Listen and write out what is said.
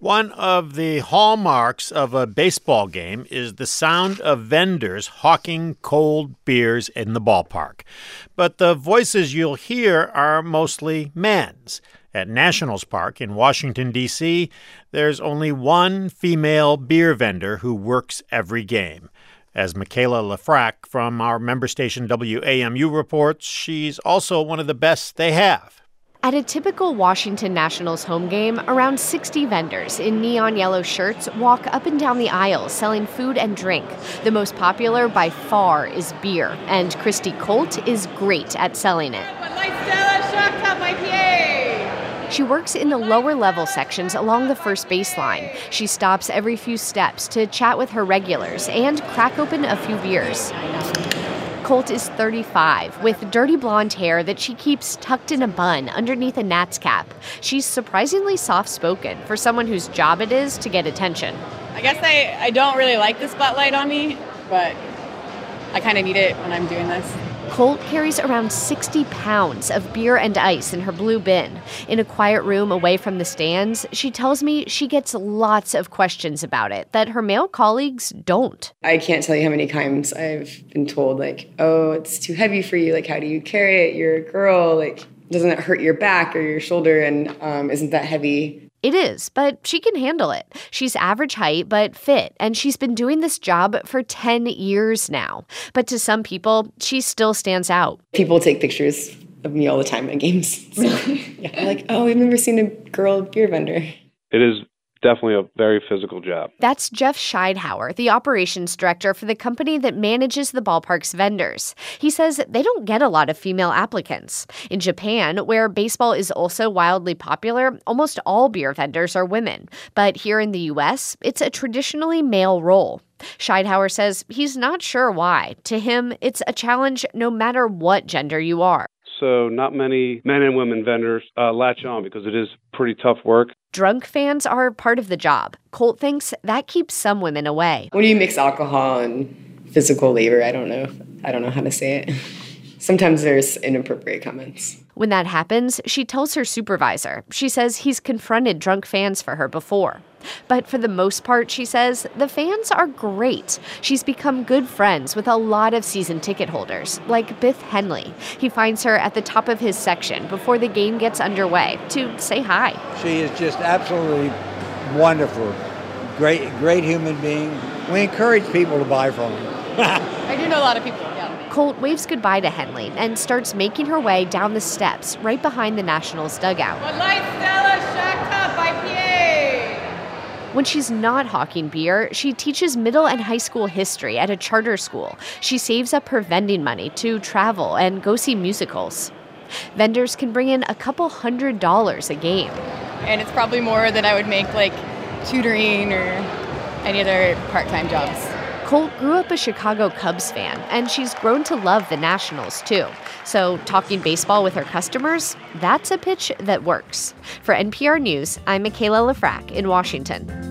One of the hallmarks of a baseball game is the sound of vendors hawking cold beers in the ballpark. But the voices you'll hear are mostly men's. At Nationals Park in Washington, D.C., there's only one female beer vendor who works every game. As Michaela Lefrak from our member station WAMU reports, she's also one of the best they have. At a typical Washington Nationals home game, around 60 vendors in neon yellow shirts walk up and down the aisles selling food and drink. The most popular by far is beer, and Christy Colt is great at selling it. She works in the lower level sections along the first baseline. She stops every few steps to chat with her regulars and crack open a few beers. Colt is 35, with dirty blonde hair that she keeps tucked in a bun underneath a Nats cap. She's surprisingly soft-spoken for someone whose job it is to get attention. I guess I don't really like the spotlight on me, but I kind of need it when I'm doing this. Colt carries around 60 pounds of beer and ice in her blue bin. In a quiet room away from the stands, she tells me she gets lots of questions about it that her male colleagues don't. I can't tell you how many times I've been told, oh, it's too heavy for you. How do you carry it? You're a girl. Doesn't it hurt your back or your shoulder? And isn't that heavy? It is, but she can handle it. She's average height but fit, and she's been doing this job for 10 years now. But to some people, she still stands out. People take pictures of me all the time at games. So, yeah, they're oh, we've never seen a girl beer vendor. It is definitely a very physical job. That's Jeff Scheidhauer, the operations director for the company that manages the ballpark's vendors. He says they don't get a lot of female applicants. In Japan, where baseball is also wildly popular, almost all beer vendors are women. But here in the U.S., it's a traditionally male role. Scheidhauer says he's not sure why. To him, it's a challenge no matter what gender you are. So not many men and women vendors latch on because it is pretty tough work. Drunk fans are part of the job. Colt thinks that keeps some women away. When you mix alcohol and physical labor, I don't know how to say it. Sometimes there's inappropriate comments. When that happens, she tells her supervisor. She says he's confronted drunk fans for her before. But for the most part, she says, the fans are great. She's become good friends with a lot of season ticket holders, like Biff Henley. He finds her at the top of his section before the game gets underway to say hi. She is just absolutely wonderful. Great human being. We encourage people to buy from her. I do know a lot of people. Colt waves goodbye to Henley and starts making her way down the steps right behind the Nationals dugout. When she's not hawking beer, she teaches middle and high school history at a charter school. She saves up her vending money to travel and go see musicals. Vendors can bring in a couple $100 a game. And it's probably more than I would make tutoring or any other part-time jobs. Colt grew up a Chicago Cubs fan, and she's grown to love the Nationals, too. So talking baseball with her customers, that's a pitch that works. For NPR News, I'm Michaela Lefrak in Washington.